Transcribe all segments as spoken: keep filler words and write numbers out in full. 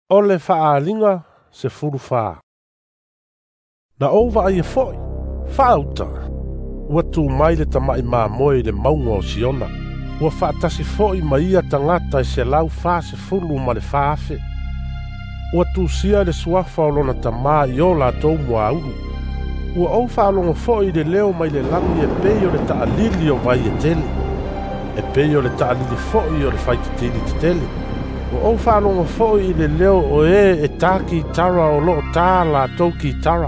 Ole fa'aalinga se fulu fā. Na ova ai e foi, whaauta. Ua tū mai le tamai mā moe le maunga o siona. Ua whaatasi foi mai ia tangata e se lau fā se fulu ma le whaafe. Ua tū sia le suafa o lona tamā i o la tau mua uru. Ua au whaalonga foi le leo mai le langi e peio le taalili o vai e tele. E peio le taalili foi o le whaitatili te tele. Ua au whaalonga foi le leo o e e tā ki tara o loo tā la tau ki tara.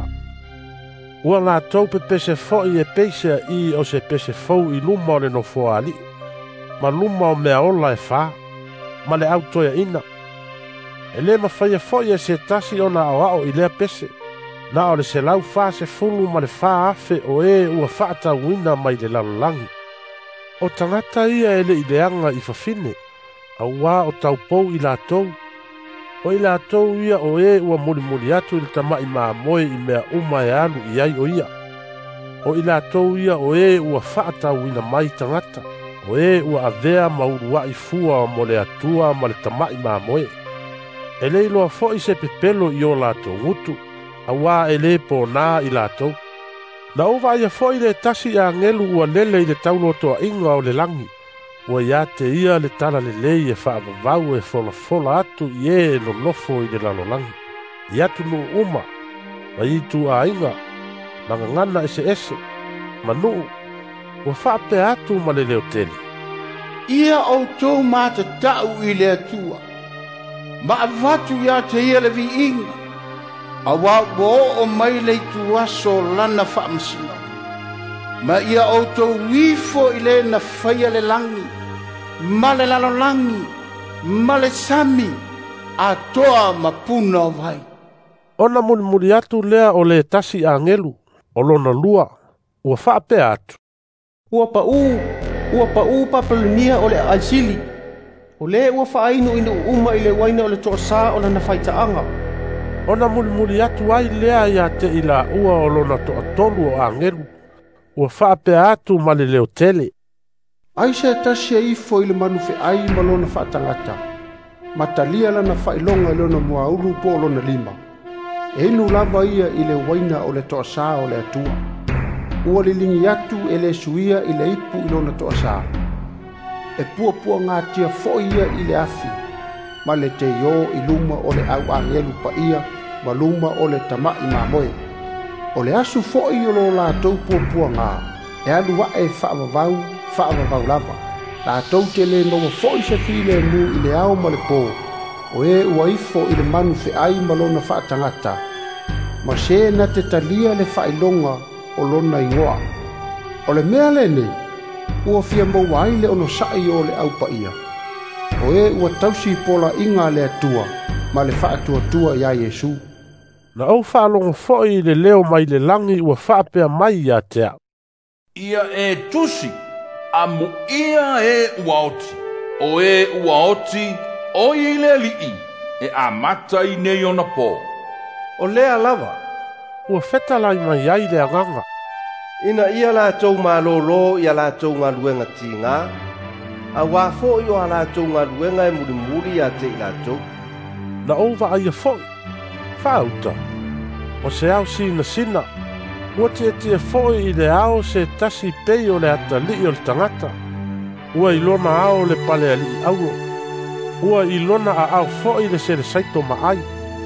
Ua la tau pe pese foi e peise i o se pese fau i luma o le no foali. Ma luma o mea ola e wha. Ma le autoia ina. E le ma whaia foi e se tasi o na ao i lea pese. Na o le se lau wha se fulu ma le wha afe o e ua whaata wina mai le lalolangi. O tangata ia e le ideanga i whawhine. A wā o tau pou i la tau. O i la tau ia o e ua muli muli atu i le tamai maa moe i mea uma e alu i ai o ia. O i la tau ia o e ua whaata wina mai tangata. O e ua avea maurua i fua o mo le atua ma le tamai maa moe. E le iloa fo i se pepelo i o la tau ngutu. A wā e le po nā i la tau. Na ova ia fo i le tasi a ngelu ua lele i le taulotoa inga o le langi. Ua ia te ia le tala le lei e whaavavau e fola fola atu i e no lofo i le lalolangi. I atu nu uma, ma i tu a inga, na ngana ese ese, ma nuu, ua whaape atu ma le leo tele. Ia o tō mata tau i le atua, ma avatu ia te ia le vi inga, a wā wo o mai le tu aso lana whaamasina. Ma ia o tō wifo i le na whaia le langi, ma le lalolangi, ma le sami, a toa ma puna o vai. Ona muli muli atu lea o le tasi a ngelu, o lona lua, ua whaape atu. Ua pa u, ua pa u papalunia o le aisili, o le ua whaainu inu uma i le waina o le toa sā o lana whaitaanga. Ona muli muli atu ai lea ia te ila ua o lona toa tolu o a ngelu, ua whaape atu ma le leo tele. Ai se tasia i fo i le manufe ai malona whaatangata. Matalia lana whailonga i lona mua uru po lona lima. E inu lava ia i le waina o le toa sā o le atua. Ua li lingi atu e le suia i le ipu i lona toa sā. E pua pua ngā tia fo ia i le afi. Ma le te yo i luma o le au angelu pa ia, ma luma o le tamai ma moe. O le asu fo i o lo la tau pua pua ngā. E alu wa e whaavavau, whaavavau lava. La tau te le maua fo i se file mu i le au ma le pō. O e ua ifo i le manu fe ai malona whaatangata. Ma se na te talia le whailonga o lona ingoa. O le mea le ne, ua fia maua ai le ono sai o le au pa ia. O e ua tausi pola inga le atua, ma le whaatua tua ia Yesu. Na au whaalonga foi le leo mai le langi ua whaapea mai ia tea. Ia e tusi, a mu ia e uaoti. O e uaoti, o i le lii, e a mata i nei ona pō. O lea lava. Ua whetalai mai ai le anganga. Ina ia la tau mā lolo ia la tau ngā luenga ti ngā. A wafo i o a la tau ngā luenga e muri muri a te i la tau. Na ova ai a foi. Whauta. O se au sina sina. Ua te tia foi i le ao se tasi pei o le ata li o le tangata. Ua ilona ao le pale ali au. Ua ilona a au foi le se le saito maai.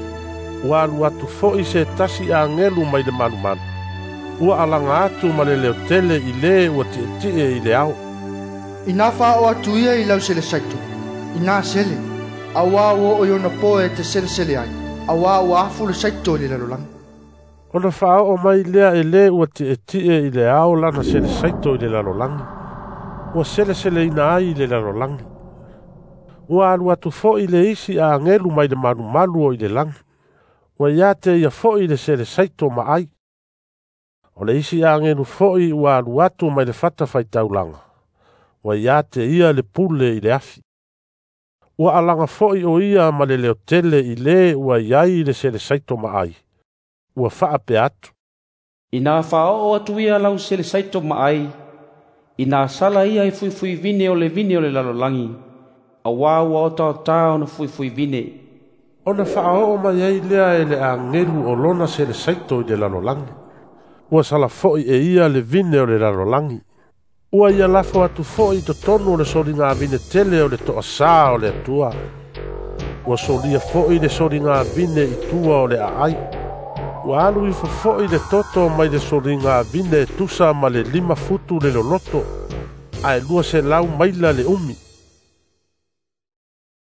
Ua alu atu foi se tasi a ngelu mai le manu manu. Ua alanga atu ma le leo tele i le ua te tia i le ao. Ina wha o atu ia i lau sele saito. Ina sele. A wā o o yona poe te sele sele ai. A wā o afu le saito i le lalolang. Ona wha o mai lea e le ua te etie i le ao lana sele saito i le lalolangi. Ua sele sele ina ai i le lalolangi. Ua alu atu fo i le isi a ngelu mai le malu malu o i le langi. Ua ia te ia fo i le sele saito ma ai. O le isi a ngelu fo i ua alu atu mai le fata fai taulanga. Ua ia te ia le pule i le afi. Ua alanga fo i o ia ma le leo tele i le ua iai le sele saito ma ai. Ua whaape atu. Ina whao o atu ia lau sele saito ma ai. Ina sala ia i fui fui vine o le vine o le lalolangi. A wā ua o tau tau na fui fui vine. Ona whaao mai ei lea e le a ngeru o lona se le saito i le lalolangi. Ua sala foi e ia le vine o le lalolangi. Ua ia lafo atu foi to tonu o le sori ngā vine tele o le toa sā o le atua. Ua solia foi le sori ngā vine i tua o le aai. Ua alu i foi le toto mai le sori ngā vine e tusa ma le lima futu le loloto. Ae lua se lau maila le umi.